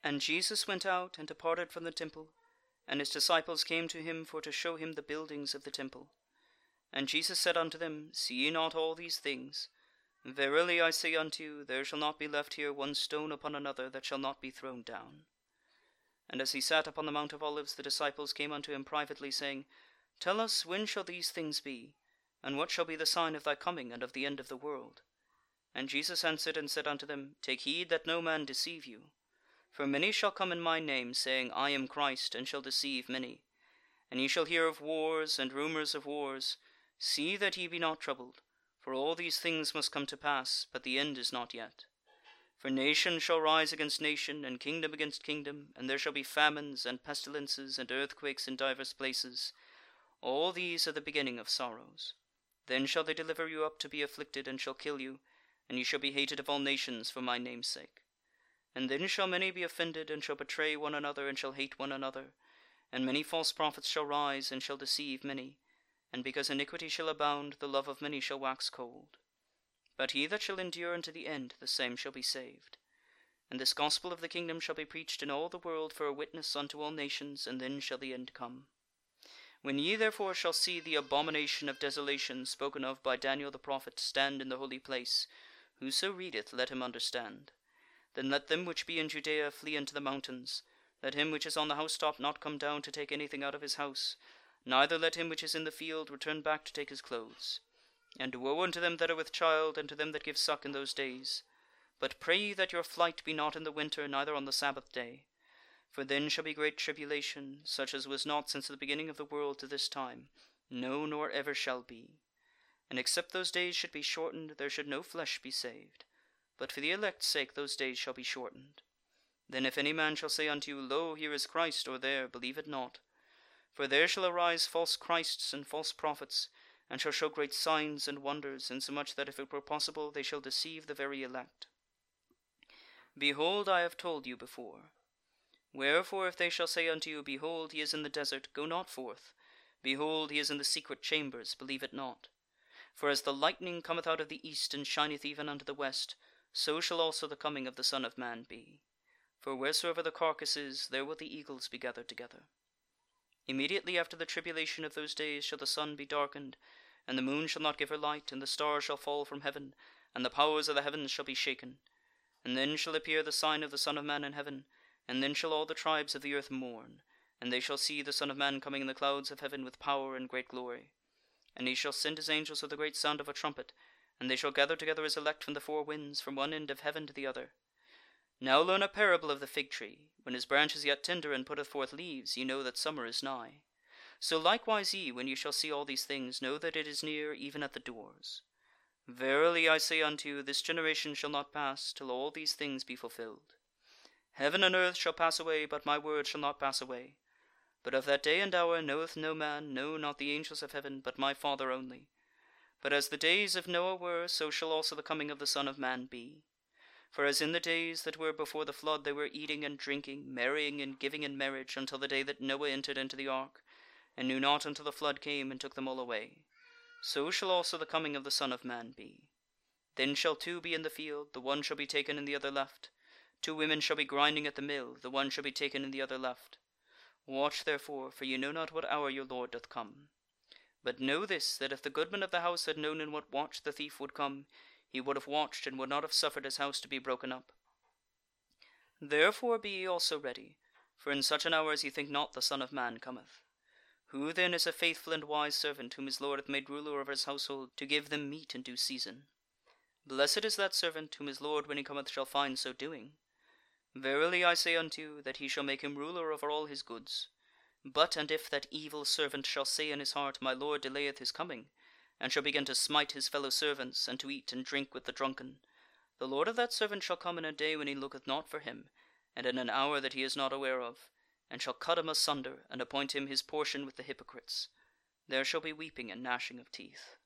And Jesus went out and departed from the temple, and his disciples came to him for to show him the buildings of the temple. And Jesus said unto them, See ye not all these things? Verily I say unto you, there shall not be left here one stone upon another that shall not be thrown down. And as he sat upon the Mount of Olives, the disciples came unto him privately, saying, Tell us, when shall these things be? And what shall be the sign of thy coming and of the end of the world? And Jesus answered and said unto them, Take heed that no man deceive you. For many shall come in my name, saying, I am Christ, and shall deceive many. And ye shall hear of wars and rumours of wars. See that ye be not troubled, for all these things must come to pass, but the end is not yet. For nation shall rise against nation, and kingdom against kingdom, and there shall be famines, and pestilences, and earthquakes in divers places. All these are the beginning of sorrows. Then shall they deliver you up to be afflicted, and shall kill you, and ye shall be hated of all nations for my name's sake. And then shall many be offended, and shall betray one another, and shall hate one another. And many false prophets shall rise, and shall deceive many. And because iniquity shall abound, the love of many shall wax cold. But he that shall endure unto the end, the same shall be saved. And this gospel of the kingdom shall be preached in all the world for a witness unto all nations, and then shall the end come. When ye therefore shall see the abomination of desolation spoken of by Daniel the prophet stand in the holy place, whoso readeth, let him understand. Then let them which be in Judea flee into the mountains. Let him which is on the housetop not come down to take anything out of his house, neither let him which is in the field return back to take his clothes. And woe unto them that are with child, and to them that give suck in those days. But pray ye that your flight be not in the winter, neither on the Sabbath day. For then shall be great tribulation, such as was not since the beginning of the world to this time, no, nor ever shall be. And except those days should be shortened, there should no flesh be saved. But for the elect's sake those days shall be shortened. Then if any man shall say unto you, Lo, here is Christ, or there, believe it not. For there shall arise false Christs and false prophets, and shall show great signs and wonders, insomuch that if it were possible, they shall deceive the very elect. Behold, I have told you before. Wherefore if they shall say unto you, Behold, he is in the desert, go not forth. Behold, he is in the secret chambers, believe it not. For as the lightning cometh out of the east, and shineth even unto the west, so shall also the coming of the Son of Man be. For wheresoever the carcase is, there will the eagles be gathered together. Immediately after the tribulation of those days shall the sun be darkened, and the moon shall not give her light, and the stars shall fall from heaven, and the powers of the heavens shall be shaken. And then shall appear the sign of the Son of Man in heaven, and then shall all the tribes of the earth mourn, and they shall see the Son of Man coming in the clouds of heaven with power and great glory. And he shall send his angels with the great sound of a trumpet, and they shall gather together his elect from the four winds, from one end of heaven to the other. Now learn a parable of the fig tree. When his branch is yet tender, and putteth forth leaves, ye know that summer is nigh. So likewise ye, when ye shall see all these things, know that it is near, even at the doors. Verily I say unto you, this generation shall not pass, till all these things be fulfilled. Heaven and earth shall pass away, but my word shall not pass away. But of that day and hour knoweth no man, no, not the angels of heaven, but my Father only. But as the days of Noah were, so shall also the coming of the Son of Man be. For as in the days that were before the flood they were eating and drinking, marrying and giving in marriage, until the day that Noah entered into the ark, and knew not until the flood came and took them all away, so shall also the coming of the Son of Man be. Then shall two be in the field, the one shall be taken and the other left. 2 women shall be grinding at the mill, the one shall be taken and the other left. Watch therefore, for ye know not what hour your Lord doth come. But know this, that if the goodman of the house had known in what watch the thief would come, he would have watched, and would not have suffered his house to be broken up. Therefore be ye also ready, for in such an hour as ye think not the Son of Man cometh. Who then is a faithful and wise servant, whom his Lord hath made ruler over his household, to give them meat in due season? Blessed is that servant, whom his Lord when he cometh shall find so doing. Verily I say unto you, that he shall make him ruler over all his goods. But and if that evil servant shall say in his heart, My Lord delayeth his coming, and shall begin to smite his fellow servants, and to eat and drink with the drunken, the Lord of that servant shall come in a day when he looketh not for him, and in an hour that he is not aware of, and shall cut him asunder, and appoint him his portion with the hypocrites. There shall be weeping and gnashing of teeth.